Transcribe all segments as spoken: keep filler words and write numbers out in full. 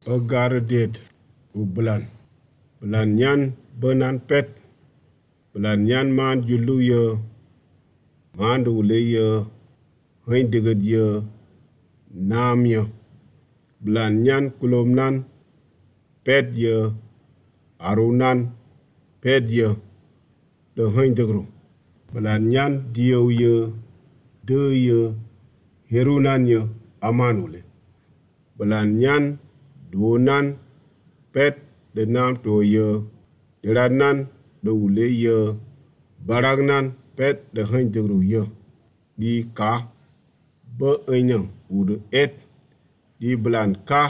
Agaradet u belan. Belan nyan benan pet. Belan nyan man julu ye. Man du le ye. Hein diged ye. Nam ye. Belan nyan kulom nan. Pet ye. Arunan. Pet ye. De hein digru. Belan nyan diyo ye. De ye. Herunan ye. Amanule. Belan nyan donan pet de nam to ye. De ranan de ule ye. Baragnan pet de hein digru ye. Di ka. Be enye u de et. Di belan ka.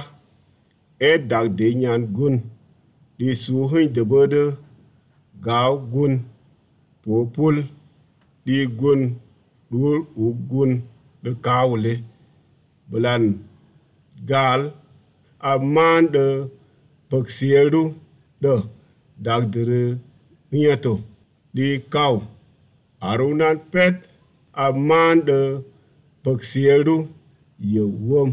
Et dag de nyan gun. Di su hein de bede. Gao gun. Popul. Di gun. Dul u gun. De kaule. Belan gal. A man de peksieru. De. Dag de nyeto. Di kau. Arunan pet. A man de peksieru. Ye wom.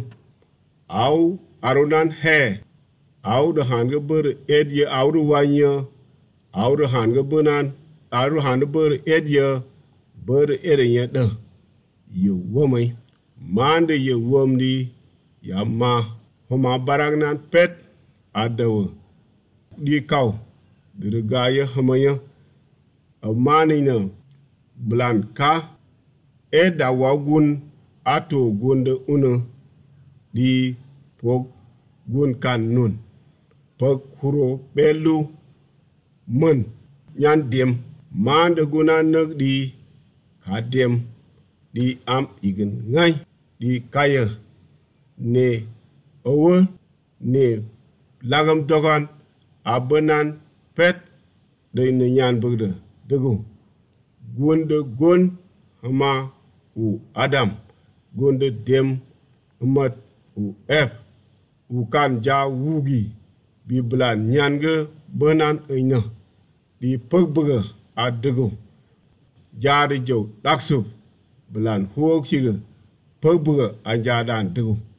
Au arunan he. Au de hange ber ed ye au de wanye. Au de hange benan. Au de hange ber ed ye. Ber ed ye de. Ye womai. Man de ye wom di. Ya ma. Homa baragnan pet. Adawe. Di kau. De gaya hamaya. A manina. Belan ka. Eda wagun. Ato gunde una. Di pok gun kan nun. Pok huro belu. Men. Nyan dem. Man de guna nek di. Ka dem. Di am igen ngay. Di kaya. Ne. Owe. Ne. Lagam dogan. Abenan pet. De ne nyan begde. Degu. Gun de gun. Hama u Adam. Gun de dem. Umat u F. U kan ja wugi. Bi belan nyan ge benan enya. Di pek bege a degu. Jari jau daksub. Belan huok sige. Pek bege a jadan degu.